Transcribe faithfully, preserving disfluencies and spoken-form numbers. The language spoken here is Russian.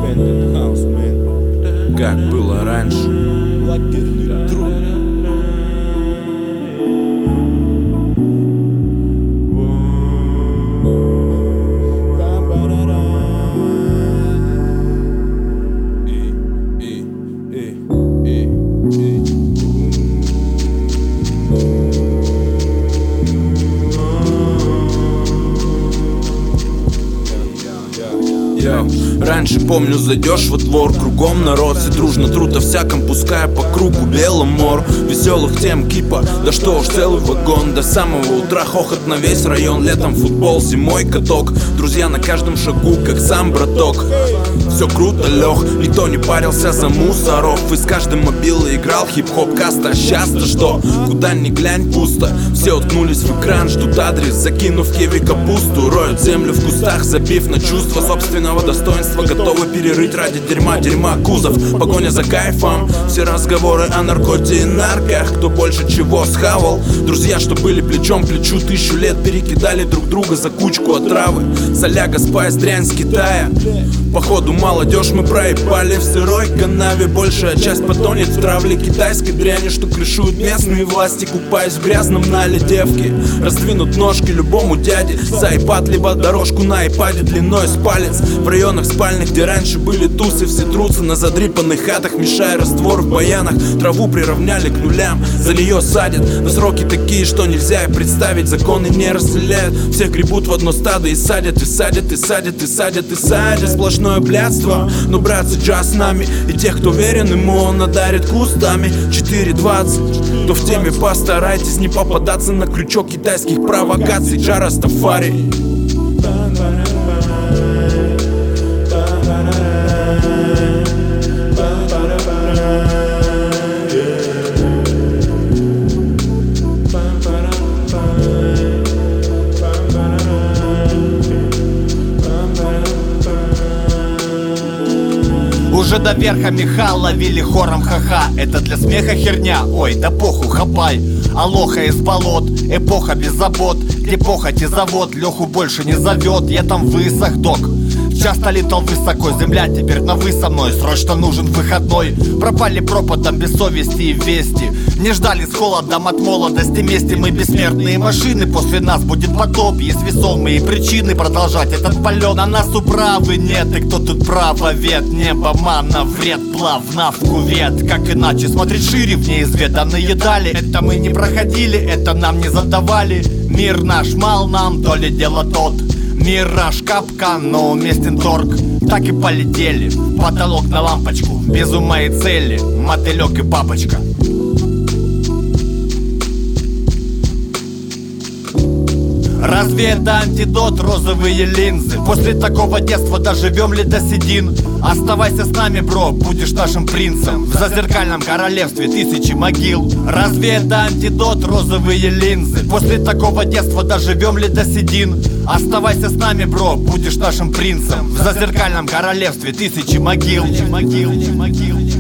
Как было раньше. Раньше, помню, зайдешь во двор, кругом народ, все дружно трут о всяком, пуская по кругу белым мор. Веселых тем кипа, да что уж целый вагон. До самого утра хохот на весь район. Летом футбол, зимой каток. Друзья на каждом шагу, как сам браток. Все круто, лег, никто не парился за мусоров. Из каждой мобилы играл хип-хоп каста. Сейчас-то что? Куда ни глянь, пусто. Все уткнулись в экран, ждут адрес, закинув киви капусту. Роют землю в кустах, забив на чувство собственного достоинства. Готовы перерыть ради дерьма, дерьма кузов. Погоня за кайфом, все разговоры о наркоте и нарках. Кто больше чего схавал. Друзья, что были плечом к плечу тысячу лет, перекидали друг друга за кучку отравы. Соляга, спайс, дрянь с Китая. Походу молодежь мы проебали в сырой канаве. Большая часть потонет в травле китайской дряни, что крышуют местные власти, купаясь в грязном нале. Девки раздвинут ножки любому дяде за айпад, либо дорожку на айпаде длиной с палец. В районах спальных, где раньше были тусы, все трутся на задрипанных хатах, мешая раствор в баянах. Траву приравняли к нулям, за нее садят. Но сроки такие, что нельзя и представить. Законы не разделяют, всех гребут в одно стадо и садят, и садят, и садят, и садят, и садят. Сплошное блядство, но братцы джаз с нами. И тех, кто верен ему, он одарит кустами. Четыре двадцать, то в теме постарайтесь не попадаться на крючок китайских провокаций. Джа Растафари. Уже до верха меха ловили хором ха-ха. Это для смеха херня, ой, да похуй, хапай. Алоха из болот, эпоха без забот. Где похоть и завод, Леху больше не зовет. Я там высох, док. Часто летал высоко, земля теперь на вы со мной. Срочно нужен выходной. Пропали пропадом без совести и вести. Не ждали с холодом от молодости мести. Мы бессмертные машины, после нас будет потоп. Есть весомые причины продолжать этот полет. На нас управы нет, и кто тут правовед? Небо мана вред, плавно в кувет. Как иначе смотреть шире в неизведанные дали? Это мы не проходили, это нам не задавали. Мир наш мал нам, то ли дело тот. Мираж капкан, но уместен торг. Так и полетели, потолок на лампочку. Без ума и цели, мотылек и бабочка. Разве это антидот, розовые линзы? После такого детства доживем ли до седин? Оставайся с нами, бро, будешь нашим принцем. В зазеркальном королевстве тысячи могил. Разве это антидот, розовые линзы? После такого детства доживем ли до седин? Оставайся с нами, бро, будешь нашим принцем. В зазеркальном королевстве тысячи могил. Могил, могил.